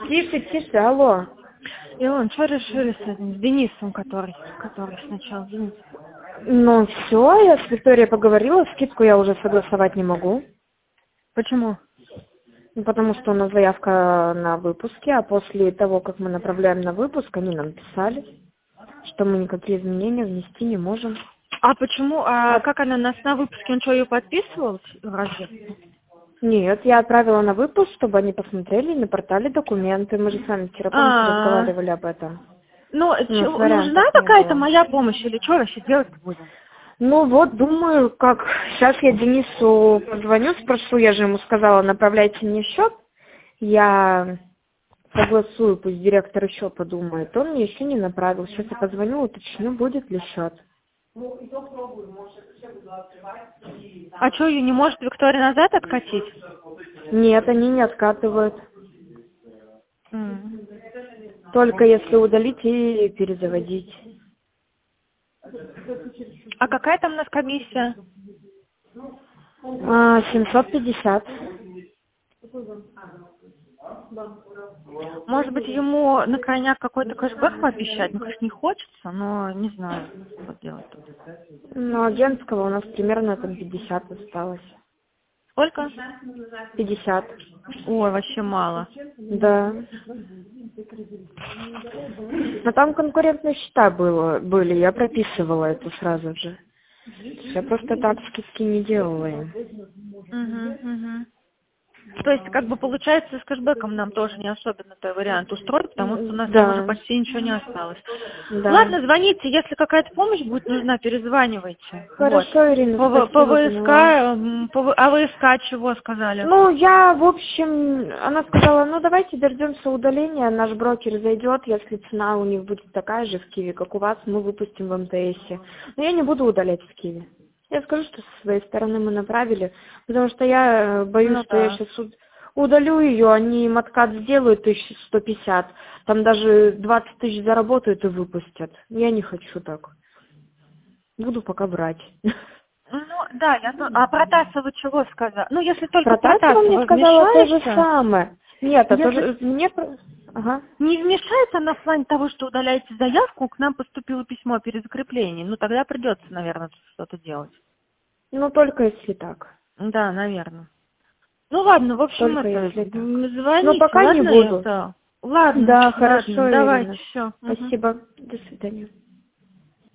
Тише, тише, алло. Илон, что решили с этим, с Денисом, который сначала, Денис? Ну все, я с Викторией поговорила, скидку я уже согласовать не могу. Почему? Ну, потому что у нас заявка на выпуске, а после того, как мы направляем на выпуск, они нам писали, что мы никакие изменения внести не можем. А почему? А как она нас на выпуске? Он что, ее подписывал? Разве? Нет, я отправила на выпуск, чтобы они посмотрели на портале документы. Мы же с вами вчера, помните, разговаривали об этом. Ну, нужна вариантов не какая-то было. моя помощь или что вообще делать будем? Ну вот, думаю, как сейчас я Денису позвоню, спрошу, я же ему сказала, направляйте мне счет, я согласую, пусть директор еще подумает. Он мне еще не направил. Сейчас я позвоню, уточню, будет ли счет. А что, ее не может Виктория назад откатить? Нет, они не откатывают. М. Только если удалить и перезаводить. А какая там у нас комиссия? 750. Может быть, ему на крайняк какой-то кэшбэк пообещать? Ну, конечно, не хочется, но не знаю, что делать тут. Ну, агентского у нас примерно там 50 осталось. Сколько? 50. Ой, вообще мало. Да. Но там конкурентные счета были, я прописывала это сразу же. Я просто так скидки не делала им. Угу. То есть, как бы получается, с кэшбэком нам тоже не особенно той вариант устроить, потому что у нас там уже Да. почти ничего не осталось. Да. Ладно, звоните, если какая-то помощь будет нужна, перезванивайте. Вот. Хорошо, Ирина, По спасибо, ВСК, поняла. а ВСК чего сказали? Ну, я, в общем, она сказала, ну, давайте дождемся удаления, наш брокер зайдет, если цена у них будет такая же в Киеве, как у вас, мы выпустим в МТСе. Но я не буду удалять в Киеве. Я скажу, что со своей стороны мы направили, потому что я боюсь, Ну что я да. сейчас удалю ее, они им откат сделают 1150, там даже 20 тысяч заработают и выпустят. Я не хочу так. Буду пока брать. Ну да, а Протасова чего сказала? Ну, если только Протасова мне Протасова сказала то же вмешается, самое. Нет, а то если же мне... Ага. не вмешается она в плане того, что удаляете заявку, к нам поступило письмо о перезакреплении, ну тогда придется, наверное, что-то делать. Ну, только если так. Да, наверное. Ну ладно, в общем, Только это, если так. Но звоните, пока не ладно, буду. это. Ладно, Да, ладно, хорошо, давайте, Ирина. все. Спасибо. До свидания.